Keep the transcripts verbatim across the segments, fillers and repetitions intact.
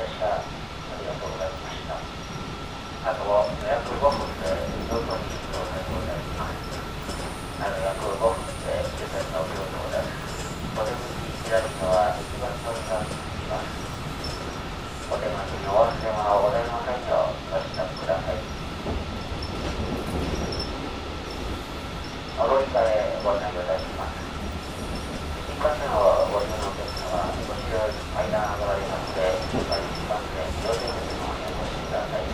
でした。ありがとうございました。あとは約ごふんで京都に到着ございます。あの約ごふんで終点の京都です。お出口左側一番乗りが続きます。お手元にお忘れ物はございませんようご支度ください。お乗り換えご案内いたします。新幹線をご利用のお客様はご使用に階段上がられますので、しっかり新幹線両手口の方にお越しください。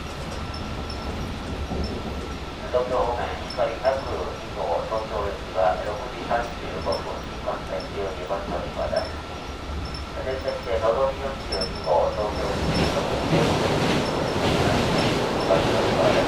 東京方面光ひゃくに号東京駅はろくじさんじゅうごふん新幹線じゅうにばん乗り場です。連接してのぞみよんじゅうに号東京駅ろくじよんじゅうに分にばん乗り場です。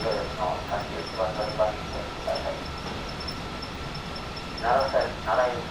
奈良